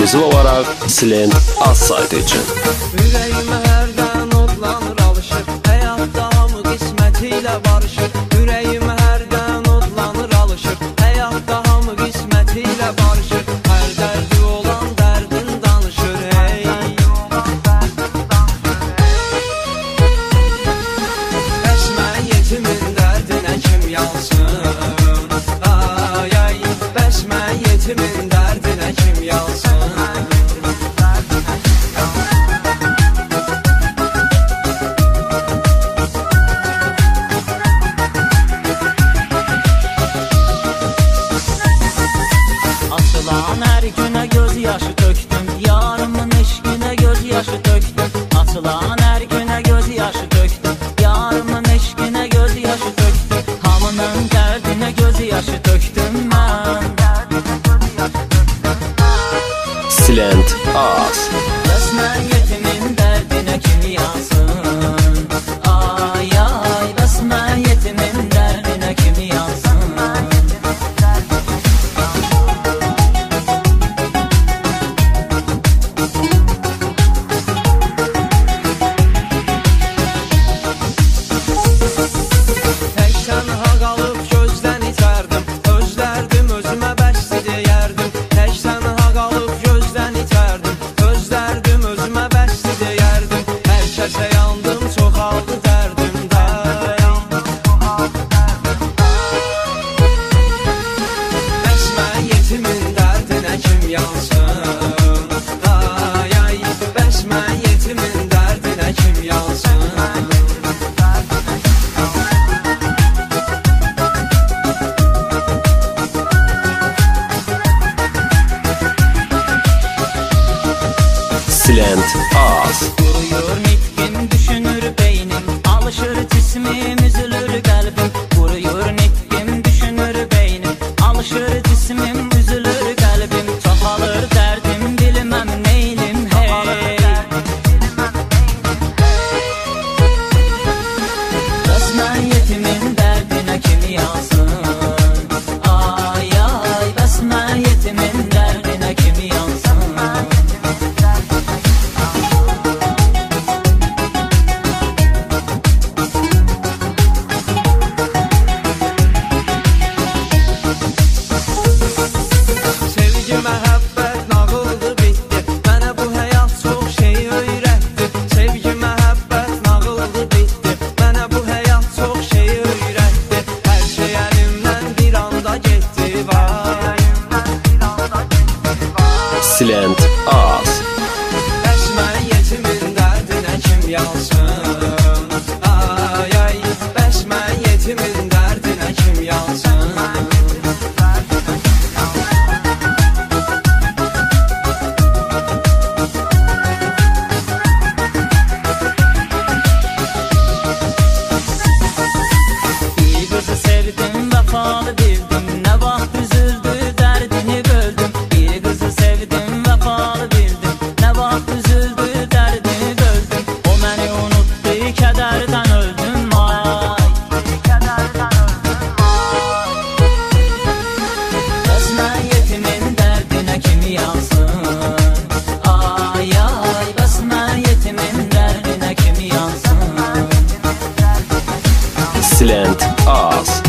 ekskluziv olaraq Silent az saytı üçün. Ürəyimə hərdən odlanır alışır, həyatda hamı qisməti ilə barışır. Ürəyimə hərdən odlanır alışır, həyatda hamı qisməti ilə barışır. Hər dərdi olan dərdin danışır, hey. Bəsmən yetimin dərdinə kim yansın? Ay ay, bəsmən yetimin dərdinə kim yansın? Açılan hər günə göz yaşı töktüm, yarımın eşqinə göz yaşı töktüm. Açılan hər günə göz yaşı töktüm, yarımın eşqinə göz yaşı töktüm. Hamının dərdinə göz yaşı töktüm mən. Silent az. Bəsmən yetimin dərdinə kim yansın? Ay ay, bəsmən yetimin dərdinə kim yansın? Tək tənha qalıb gözdən itərdim, özlərdim özümə bəsdi deyərdim. Tək tənha qalıb gözdən itərdim, özlərdim özümə bəsdi deyərdim. Hər kəsə yandım, çoxaldı dərdimdə. Bəsmən yetimin dərdinə kim yansın? Ay ay, bəsmən yetimin dərdinə kim yansın? Silent az. Quruyur nitqim, düşünür beynim, alışır cismim, üzülür qəlbim. Quruyur nitqim, düşünür beynim, alışır cismim, üzülür qəlbim. Çoxalır dərdim, bilməm neylim, hey. Bəsmən yetimin dərdinə kim yansın? Ay ay, bəsmən yetimin dərdinə kim yansın? Sevgi, məhəbbət nağıldı, bitdi. Mənə bu həyat çox şey öyrətdi. Sevgi, məhəbbət nağıldı, bitdi. Mənə bu həyat çox şey öyrətdi. Hər şey əlimdən bir anda getdi, vay. Silent az. Bəsmən yetimin dərdinə kim yansın? Ay ay, bəsmən yetimin dərdinə kim yansın? Bir qızı sevdim, vəfalı bildim, nə vaxt üzüldü, dərdini böldüm. Bir qızı sevdim, vəfalı bildim, nə vaxt üzüldü, dərdini böldüm. O məni unutdu, kədərdən öldüm, ay. Bəsmən yetimin dərdinə kim yansın? Ay ay, bəsmən yetimin dərdinə kim yansın? Silent az.